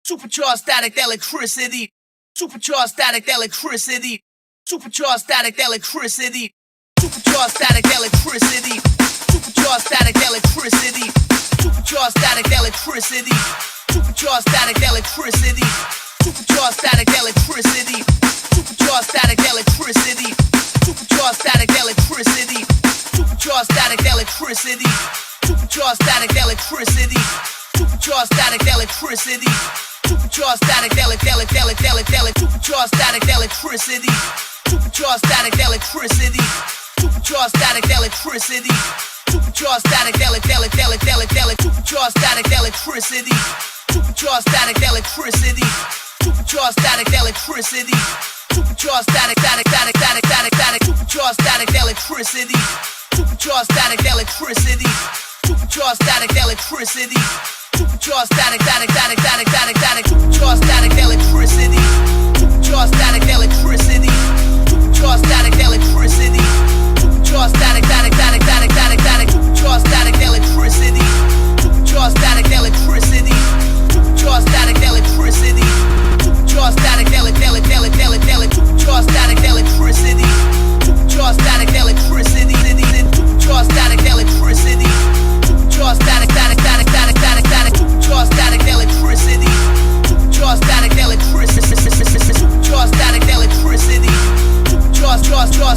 Supercharged static electricity. Supercharged static electricity. Supercharged static electricity. Supercharged static electricity. Supercharged static electricity. Supercharged static electricity. Supercharged static electricity. Supercharged static electricity. Supercharged static electricity. Supercharged static electricity. Supercharged static electricity. Supercharged static electricity. Supercharged static electricity. Supercharged static supercharged static electricity. Supercharged static electricity. Supercharged static electricity. Supercharged static supercharged static electricity. Supercharged static electricity. Supercharged static electricity. Supercharged static supercharged static electricity. Supercharged static electricity. Supercharged static electricity. Supercharged static supercharged static electricity. Supercharged static electricity. Supercharged static electricity. Supercharged static supercharged static electricity. Supercharged static electricity. Supercharged static electricity. Supercharged static supercharged static electricity. Supercharged static electricity. Supercharged static electricity. Supercharged static supercharged static electricity. Supercharged static electricity. Supercharged static electricity. Supercharged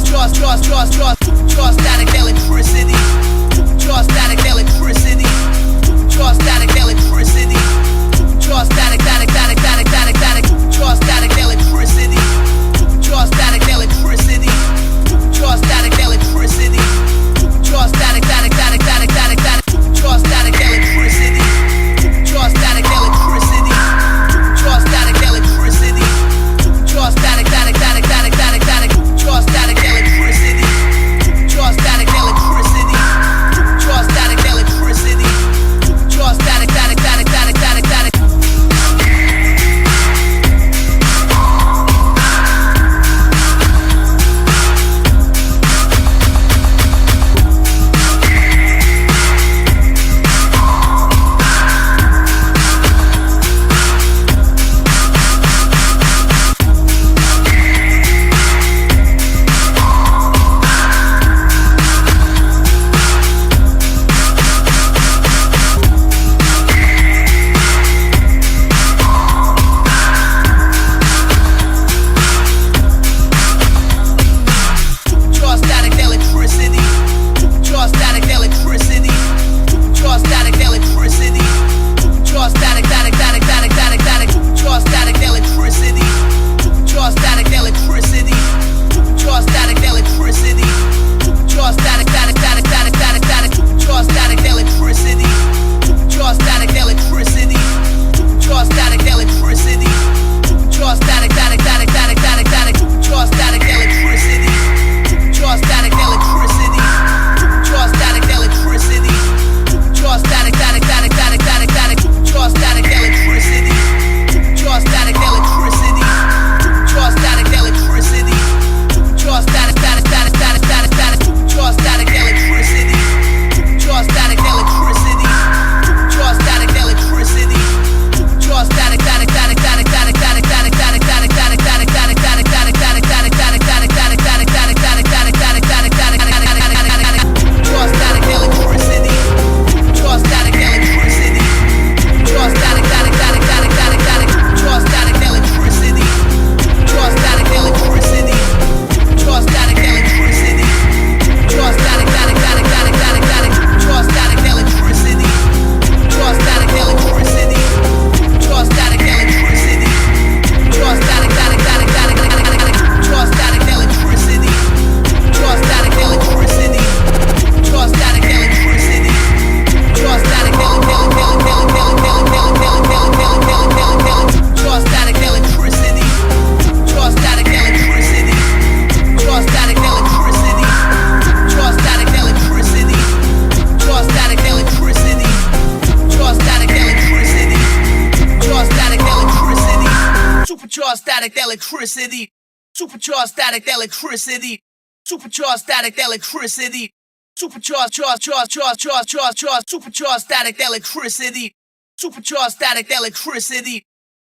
static electricity. Supercharged static electricity. Supercharged static electricity. Supercharged static supercharged static electricity. Supercharged static electricity. Supercharged static electricity. Supercharged static supercharged static electricity. Supercharged static electricity. Supercharged static electricity. Supercharged static supercharged static electricity. Supercharged static electricity. Supercharged static electricity. Supercharged static electricity. Supercharged static electricity. Supercharged static electricity. Supercharged supercharged static electricity. Supercharged static electricity.